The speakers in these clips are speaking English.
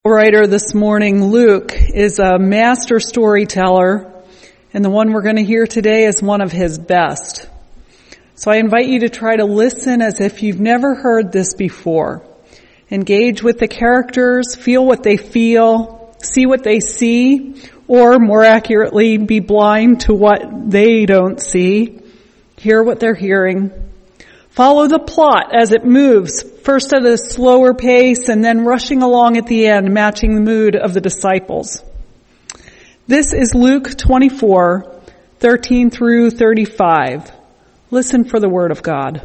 Writer this morning, Luke, is a master storyteller, and the one we're going to hear today is one of his best. So I invite you to try to listen as if you've never heard this before. Engage with the characters, feel what they feel, see what they see, or more accurately, be blind to what they don't see. Hear what they're hearing. Follow the plot as it moves, first at a slower pace and then rushing along at the end, matching the mood of the disciples. This is Luke 24, 13 through 35. Listen for the word of God.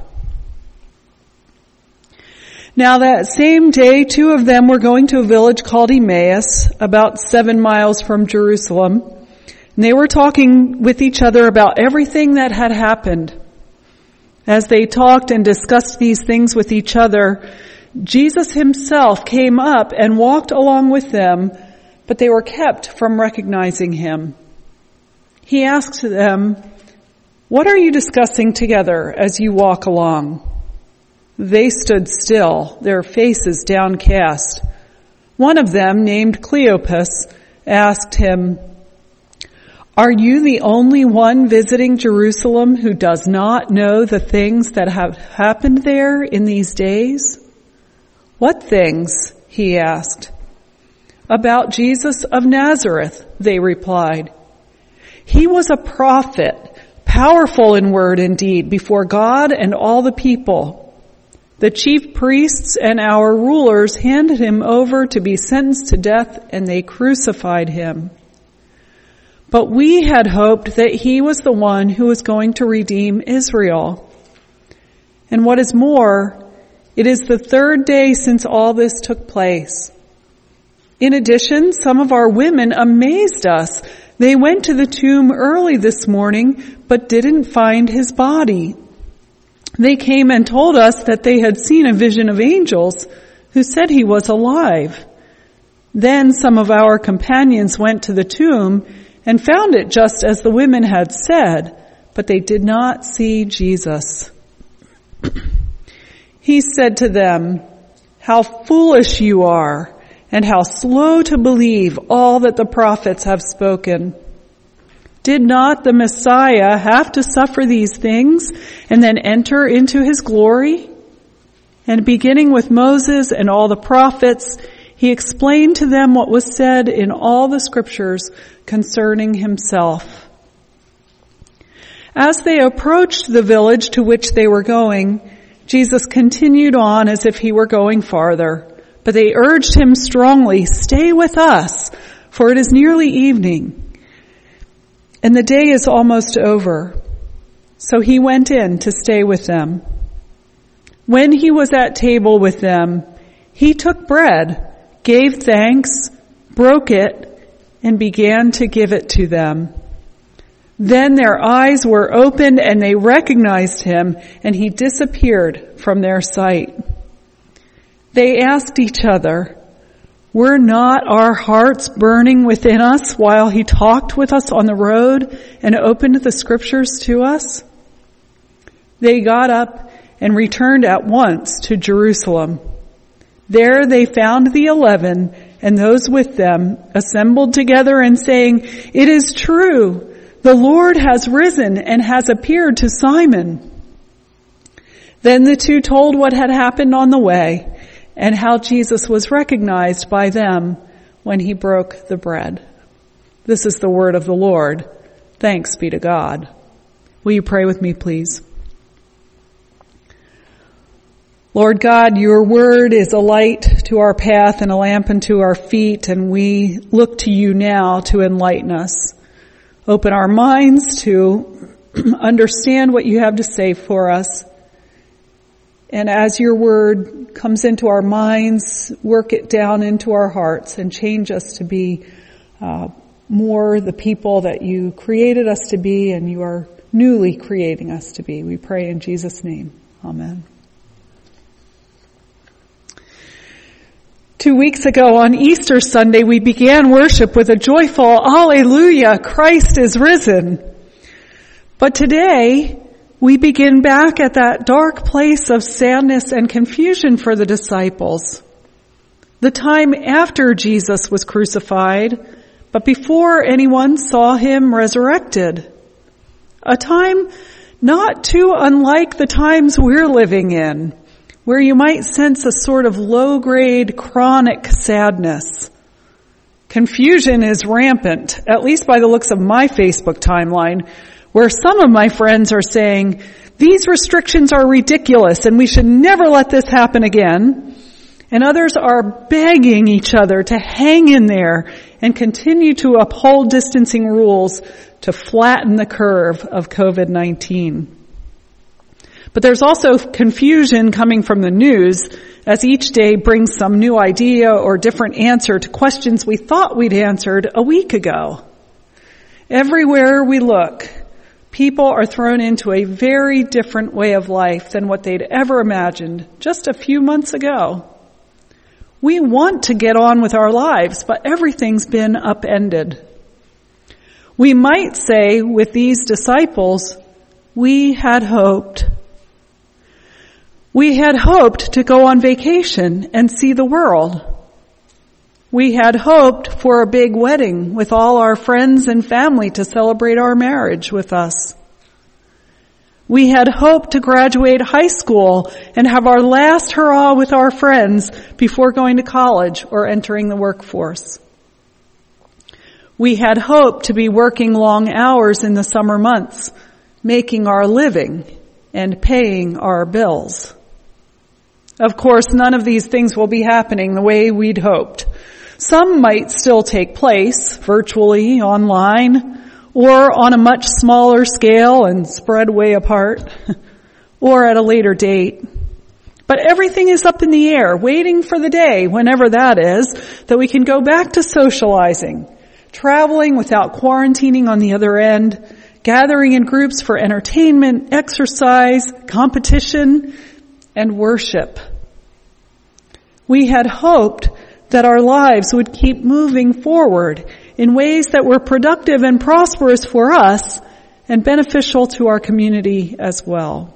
Now that same day, two of them were going to a village called Emmaus, about 7 miles from Jerusalem. And they were talking with each other about everything that had happened. As they talked and discussed these things with each other, Jesus himself came up and walked along with them, but they were kept from recognizing him. He asked them, "What are you discussing together as you walk along?" They stood still, their faces downcast. One of them, named Cleopas, asked him, "Are you the only one visiting Jerusalem who does not know the things that have happened there in these days?" "What things?" he asked. "About Jesus of Nazareth," they replied. "He was a prophet, powerful in word and deed before God and all the people. The chief priests and our rulers handed him over to be sentenced to death, and they crucified him. But we had hoped that he was the one who was going to redeem Israel. And what is more, it is the third day since all this took place. In addition, some of our women amazed us. They went to the tomb early this morning, but didn't find his body. They came and told us that they had seen a vision of angels who said he was alive. Then some of our companions went to the tomb and found it just as the women had said, but they did not see Jesus." He said to them, "How foolish you are, and how slow to believe all that the prophets have spoken. Did not the Messiah have to suffer these things and then enter into his glory?" And beginning with Moses and all the prophets, he explained to them what was said in all the scriptures concerning himself. As they approached the village to which they were going, Jesus continued on as if he were going farther. But they urged him strongly, "Stay with us, for it is nearly evening, and the day is almost over." So he went in to stay with them. When he was at table with them, he took bread, gave thanks, broke it, and began to give it to them. Then their eyes were opened and they recognized him, and he disappeared from their sight. They asked each other, "Were not our hearts burning within us while he talked with us on the road and opened the scriptures to us?" They got up and returned at once to Jerusalem. There they found the 11 and those with them assembled together and saying, "It is true, the Lord has risen and has appeared to Simon." Then the two told what had happened on the way and how Jesus was recognized by them when he broke the bread. This is the word of the Lord. Thanks be to God. Will you pray with me, please? Lord God, your word is a light to our path and a lamp unto our feet, and we look to you now to enlighten us. Open our minds to understand what you have to say for us. And as your word comes into our minds, work it down into our hearts and change us to be more the people that you created us to be and you are newly creating us to be. We pray in Jesus' name. Amen. 2 weeks ago on Easter Sunday, we began worship with a joyful Alleluia, Christ is risen. But today, we begin back at that dark place of sadness and confusion for the disciples. the time after Jesus was crucified, but before anyone saw him resurrected. A time not too unlike the times we're living in, where you might sense a sort of low-grade chronic sadness. Confusion is rampant, at least by the looks of my Facebook timeline, where some of my friends are saying, these restrictions are ridiculous and we should never let this happen again. And others are begging each other to hang in there and continue to uphold distancing rules to flatten the curve of COVID-19. But there's also confusion coming from the news as each day brings some new idea or different answer to questions we thought we'd answered a week ago. Everywhere we look, people are thrown into a very different way of life than what they'd ever imagined just a few months ago. We want to get on with our lives, but everything's been upended. We might say with these disciples, we had hoped. We had hoped to go on vacation and see the world. We had hoped for a big wedding with all our friends and family to celebrate our marriage with us. We had hoped to graduate high school and have our last hurrah with our friends before going to college or entering the workforce. We had hoped to be working long hours in the summer months, making our living and paying our bills. Of course, none of these things will be happening the way we'd hoped. Some might still take place virtually, online, or on a much smaller scale and spread way apart, or at a later date. But everything is up in the air, waiting for the day, whenever that is, that we can go back to socializing, traveling without quarantining on the other end, gathering in groups for entertainment, exercise, competition, and worship. We had hoped that our lives would keep moving forward in ways that were productive and prosperous for us and beneficial to our community as well.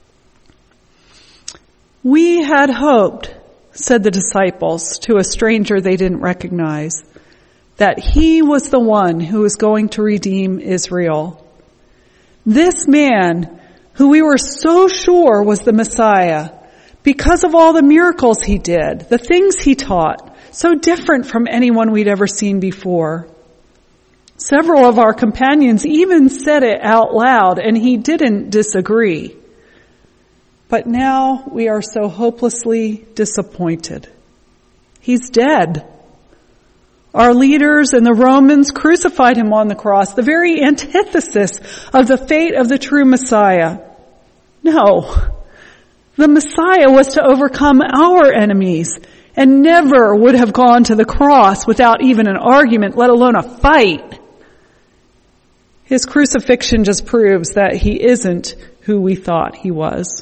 We had hoped, said the disciples to a stranger they didn't recognize, that he was the one who was going to redeem Israel. This man, who we were so sure was the Messiah, because of all the miracles he did, the things he taught, so different from anyone we'd ever seen before. Several of our companions even said it out loud, and he didn't disagree. But now we are so hopelessly disappointed. He's dead. Our leaders and the Romans crucified him on the cross, the very antithesis of the fate of the true Messiah. No, the Messiah was to overcome our enemies and never would have gone to the cross without even an argument, let alone a fight. His crucifixion just proves that he isn't who we thought he was.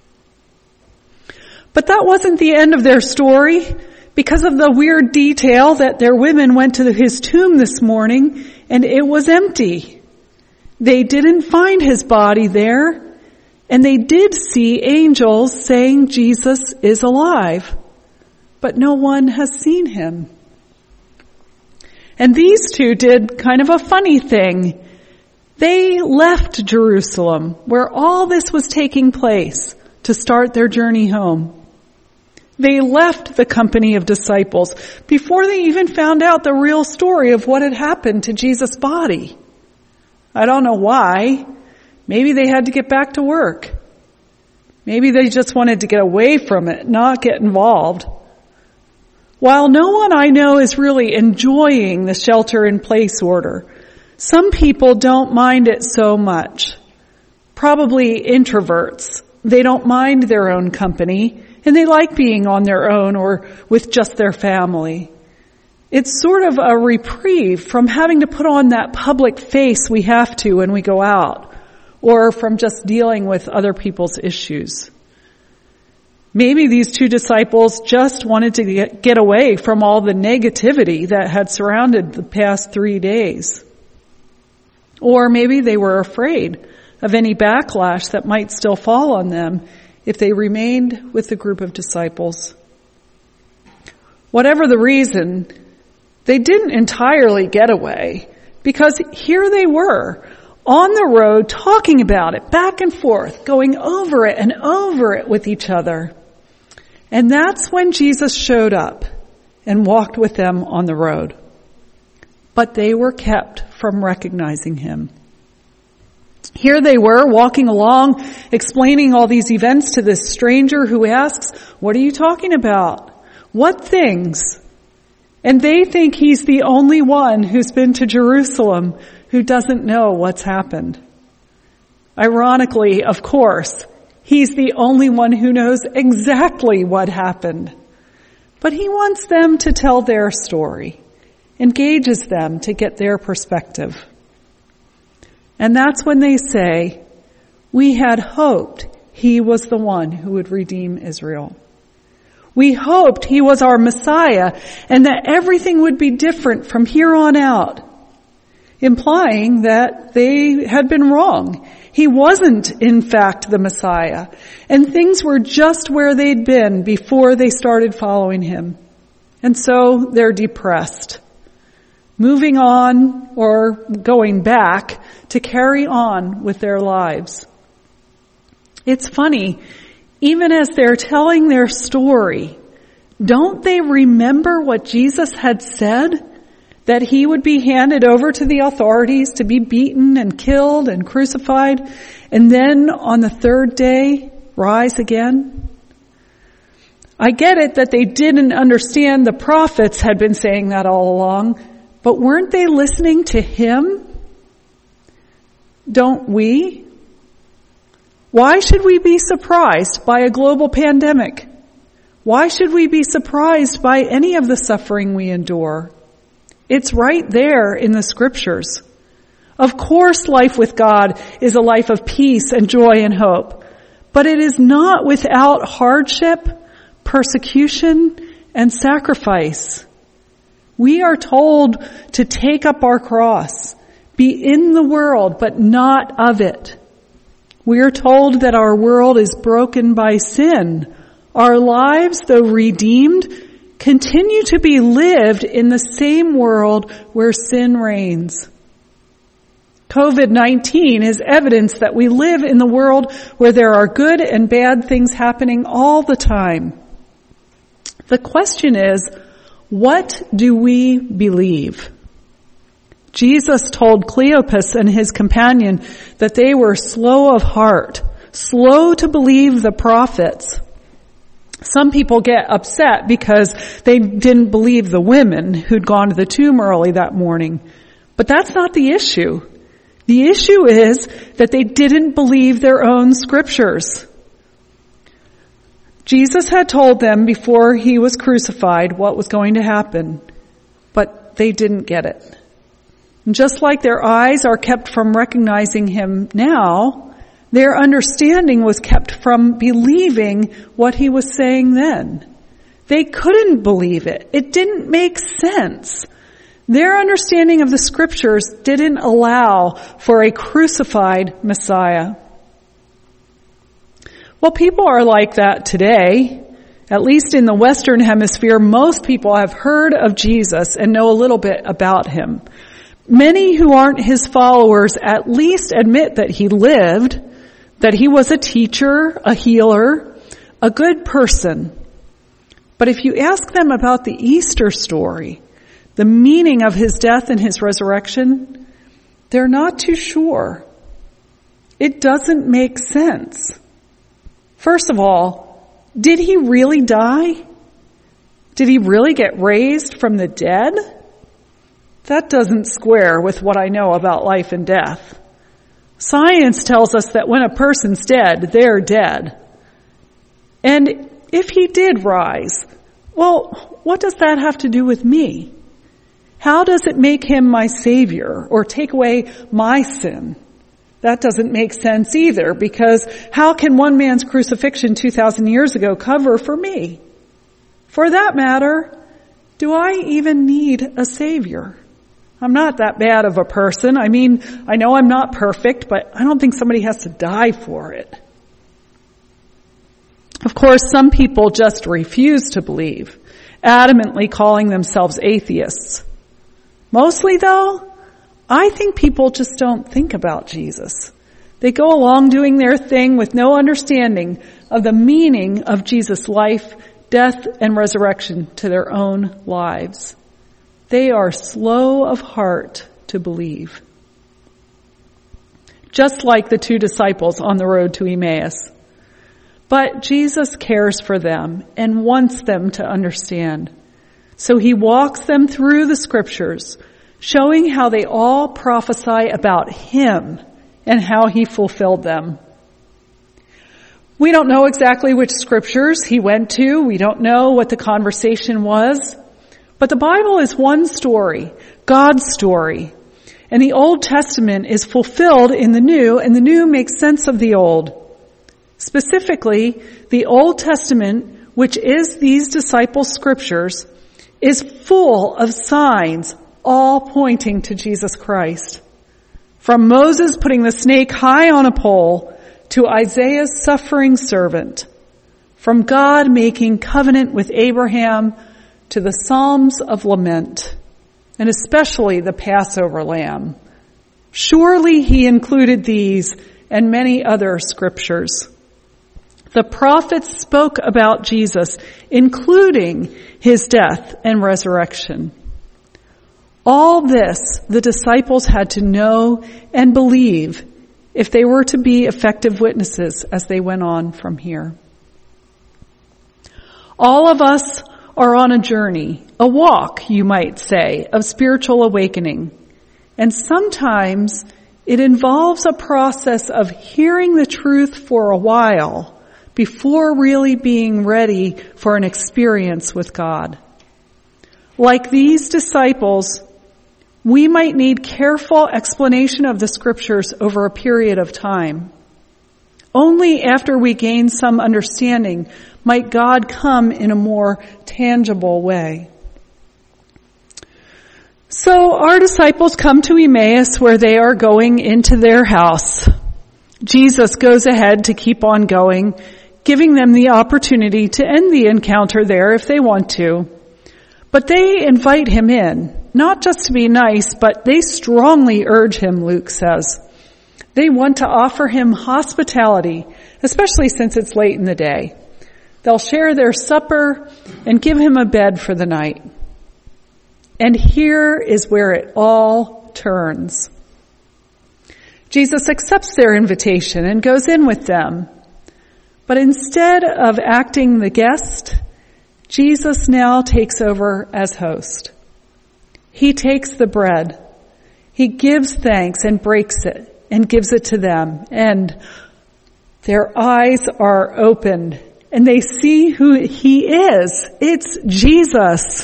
But that wasn't the end of their story. Because of the weird detail that their women went to his tomb this morning and it was empty. They didn't find his body there, and they did see angels saying Jesus is alive, but no one has seen him. And these two did kind of a funny thing. They left Jerusalem, where all this was taking place, to start their journey home. They left the company of disciples before they even found out the real story of what had happened to Jesus' body. I don't know why. Maybe they had to get back to work. Maybe they just wanted to get away from it, not get involved. While no one I know is really enjoying the shelter-in-place order, some people don't mind it so much. Probably introverts. They don't mind their own company, and they like being on their own or with just their family. It's sort of a reprieve from having to put on that public face we have to when we go out, or from just dealing with other people's issues. Maybe these two disciples just wanted to get away from all the negativity that had surrounded the past 3 days. Or maybe they were afraid of any backlash that might still fall on them if they remained with the group of disciples. Whatever the reason, they didn't entirely get away, because here they were on the road talking about it back and forth, going over it and over it with each other. And that's when Jesus showed up and walked with them on the road. But they were kept from recognizing him. Here they were walking along, explaining all these events to this stranger who asks, "What are you talking about? What things?" And they think he's the only one who's been to Jerusalem who doesn't know what's happened. Ironically, of course, he's the only one who knows exactly what happened. But he wants them to tell their story, engages them to get their perspective. And that's when they say, "We had hoped he was the one who would redeem Israel. We hoped he was our Messiah and that everything would be different from here on out," implying that they had been wrong. He wasn't, in fact, the Messiah, and things were just where they'd been before they started following him. And so they're depressed, moving on or going back to carry on with their lives. It's funny, even as they're telling their story, don't they remember what Jesus had said? That he would be handed over to the authorities to be beaten and killed and crucified, and then on the third day, rise again? I get it that they didn't understand the prophets had been saying that all along, but weren't they listening to him? Don't we? Why should we be surprised by a global pandemic? Why should we be surprised by any of the suffering we endure? It's right there in the scriptures. Of course, life with God is a life of peace and joy and hope, but it is not without hardship, persecution, and sacrifice. We are told to take up our cross, be in the world, but not of it. We are told that our world is broken by sin. Our lives, though redeemed, continue to be lived in the same world where sin reigns. COVID-19 is evidence that we live in the world where there are good and bad things happening all the time. The question is, what do we believe? Jesus told Cleopas and his companion that they were slow of heart, slow to believe the prophets. Some people get upset because they didn't believe the women who'd gone to the tomb early that morning. But that's not the issue. The issue is that they didn't believe their own scriptures. Jesus had told them before he was crucified what was going to happen, but they didn't get it. And just like their eyes are kept from recognizing him now, their understanding was kept from believing what he was saying then. They couldn't believe it. It didn't make sense. Their understanding of the scriptures didn't allow for a crucified Messiah. Well, people are like that today. At least in the Western Hemisphere, most people have heard of Jesus and know a little bit about him. Many who aren't his followers at least admit that he lived, that he was a teacher, a healer, a good person. But if you ask them about the Easter story, the meaning of his death and his resurrection, they're not too sure. It doesn't make sense. First of all, did he really die? Did he really get raised from the dead? That doesn't square with what I know about life and death. Science tells us that when a person's dead, they're dead. And if he did rise, well, what does that have to do with me? How does it make him my savior or take away my sin? That doesn't make sense either, because how can one man's crucifixion 2,000 years ago cover for me? For that matter, do I even need a savior? I'm not that bad of a person. I mean, I know I'm not perfect, but I don't think somebody has to die for it. Of course, some people just refuse to believe. adamantly calling themselves atheists. Mostly, though, I think people just don't think about Jesus. They go along doing their thing with no understanding of the meaning of Jesus' life, death, and resurrection to their own lives. They are slow of heart to believe. Just like the two disciples on the road to Emmaus. But Jesus cares for them and wants them to understand. So he walks them through the scriptures, showing how they all prophesy about him and how he fulfilled them. We don't know exactly which scriptures he went to. We don't know what the conversation was. But the Bible is one story, God's story. And the Old Testament is fulfilled in the New, and the New makes sense of the Old. Specifically, the Old Testament, which is these disciples' scriptures, is full of signs, all pointing to Jesus Christ. From Moses putting the snake high on a pole to Isaiah's suffering servant. From God making covenant with Abraham to the Psalms of lament, and especially the Passover lamb. Surely he included these and many other scriptures. The prophets spoke about Jesus, including his death and resurrection. All this the disciples had to know and believe if they were to be effective witnesses as they went on from here. All of us are on a journey, a walk, you might say, of spiritual awakening. And sometimes it involves a process of hearing the truth for a while before really being ready for an experience with God. Like these disciples, we might need careful explanation of the scriptures over a period of time. Only after we gain some understanding might God come in a more tangible way. So our disciples come to Emmaus where they are going into their house. Jesus goes ahead to keep on going, giving them the opportunity to end the encounter there if they want to. But they invite him in, not just to be nice, but they strongly urge him, Luke says. They want to offer him hospitality, especially since it's late in the day. They'll share their supper and give him a bed for the night. And here is where it all turns. Jesus accepts their invitation and goes in with them. But instead of acting the guest, Jesus now takes over as host. He takes the bread. He gives thanks and breaks it and gives it to them. And their eyes are opened and they see who he is. It's Jesus.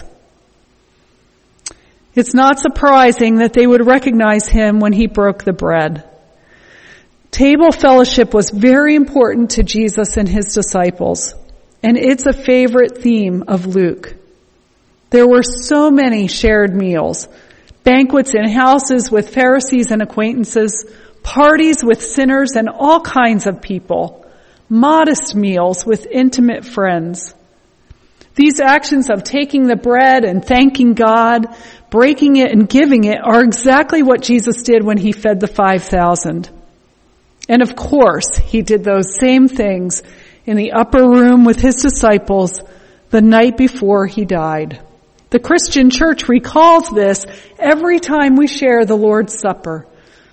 It's not surprising that they would recognize him when he broke the bread. Table fellowship was very important to Jesus and his disciples, and it's a favorite theme of Luke. There were so many shared meals, banquets in houses with Pharisees and acquaintances, parties with sinners and all kinds of people, modest meals with intimate friends. These actions of taking the bread and thanking God, breaking it and giving it are exactly what Jesus did when he fed the 5,000. And of course, he did those same things in the upper room with his disciples the night before he died. The Christian church recalls this every time we share the Lord's Supper.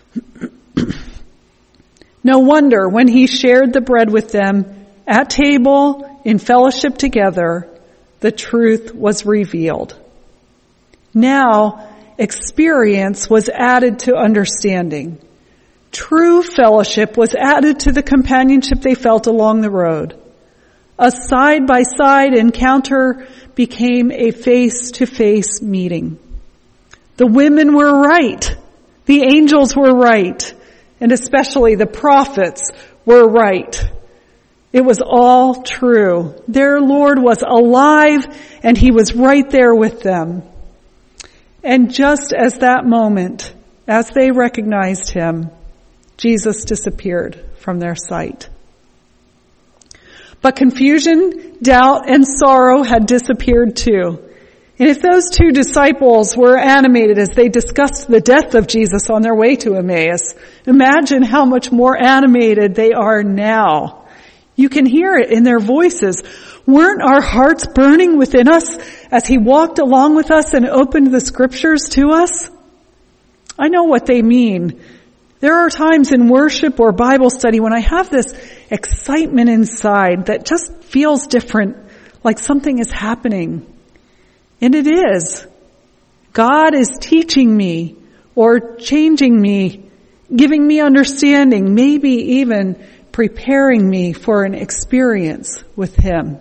No wonder when he shared the bread with them at table in fellowship together, the truth was revealed. Now, experience was added to understanding. True fellowship was added to the companionship they felt along the road. A side-by-side encounter became a face-to-face meeting. The women were right. The angels were right. And especially the prophets were right. It was all true. Their Lord was alive and he was right there with them. And just as that moment, as they recognized him, Jesus disappeared from their sight. But confusion, doubt, and sorrow had disappeared too. And if those two disciples were animated as they discussed the death of Jesus on their way to Emmaus, imagine how much more animated they are now. You can hear it in their voices. Weren't our hearts burning within us as he walked along with us and opened the scriptures to us? I know what they mean. There are times in worship or Bible study when I have this excitement inside that just feels different, like something is happening. And it is. God is teaching me or changing me, giving me understanding, maybe even preparing me for an experience with him.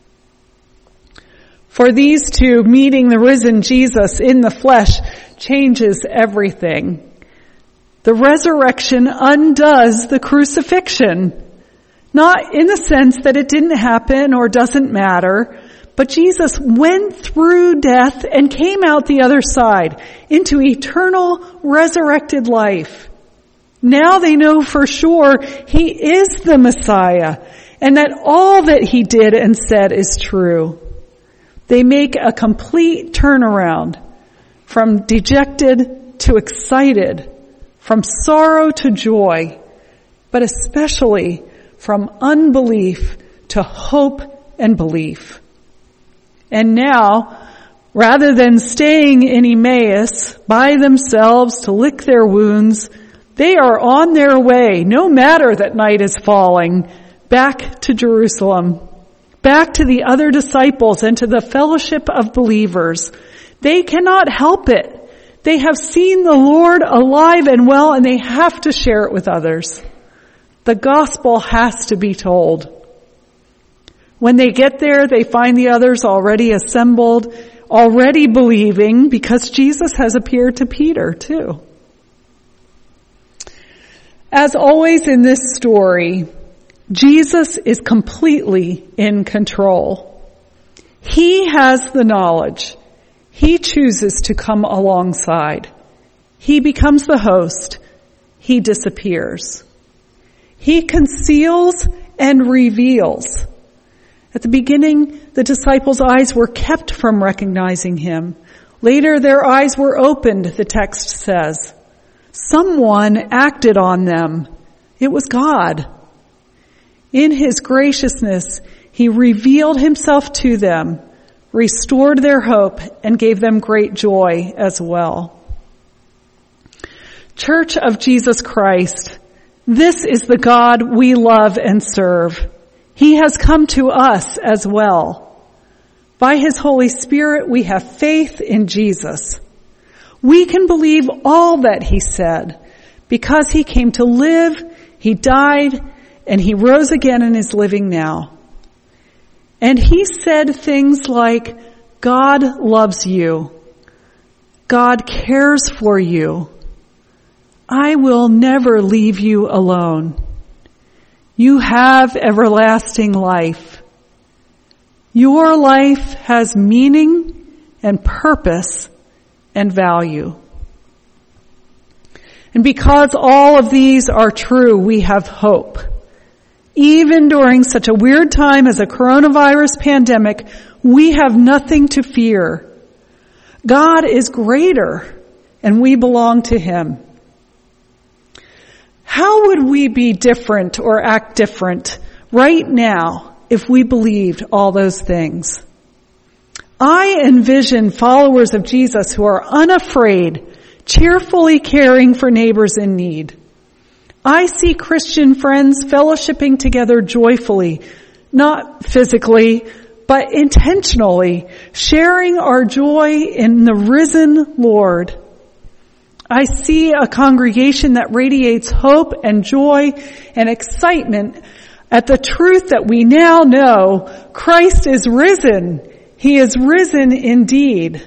For these two, meeting the risen Jesus in the flesh changes everything. The resurrection undoes the crucifixion. Not in the sense that it didn't happen or doesn't matter, but Jesus went through death and came out the other side into eternal resurrected life. Now they know for sure he is the Messiah and that all that he did and said is true. They make a complete turnaround from dejected to excited, from sorrow to joy, but especially from unbelief to hope and belief. And now, rather than staying in Emmaus by themselves to lick their wounds, they are on their way, no matter that night is falling, back to Jerusalem, back to the other disciples and to the fellowship of believers. They cannot help it. They have seen the Lord alive and well, and they have to share it with others. The gospel has to be told. When they get there, they find the others already assembled, already believing, because Jesus has appeared to Peter too. As always in this story, Jesus is completely in control. He has the knowledge. He chooses to come alongside. He becomes the host. He disappears. He conceals and reveals. At the beginning, the disciples' eyes were kept from recognizing him. Later, their eyes were opened, the text says. Someone acted on them. It was God. In his graciousness, he revealed himself to them, restored their hope, and gave them great joy as well. Church of Jesus Christ, this is the God we love and serve. He has come to us as well. By his Holy Spirit, we have faith in Jesus. We can believe all that he said because he came to live, he died, and he rose again and is living now. And he said things like, God loves you. God cares for you. I will never leave you alone. You have everlasting life. Your life has meaning and purpose and value. And because all of these are true, we have hope. Even during such a weird time as a coronavirus pandemic, we have nothing to fear. God is greater, and we belong to him. How would we be different or act different right now if we believed all those things? I envision followers of Jesus who are unafraid, cheerfully caring for neighbors in need. I see Christian friends fellowshipping together joyfully, not physically, but intentionally, sharing our joy in the risen Lord. I see a congregation that radiates hope and joy and excitement at the truth that we now know Christ is risen. He is risen indeed.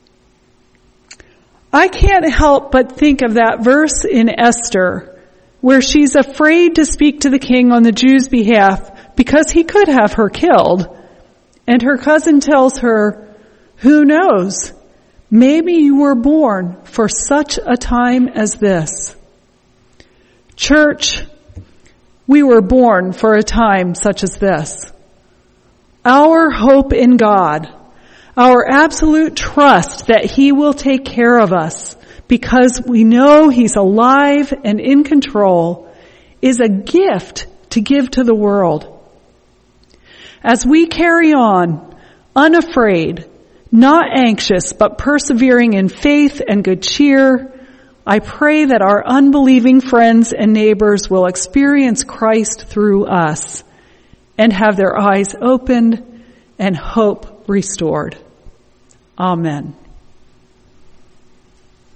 I can't help but think of that verse in Esther where she's afraid to speak to the king on the Jews' behalf because he could have her killed. And her cousin tells her, who knows? Maybe you were born for such a time as this. Church, we were born for a time such as this. Our hope in God, our absolute trust that He will take care of us because we know He's alive and in control, is a gift to give to the world. As we carry on, unafraid, not anxious, but persevering in faith and good cheer, I pray that our unbelieving friends and neighbors will experience Christ through us and have their eyes opened and hope restored. Amen.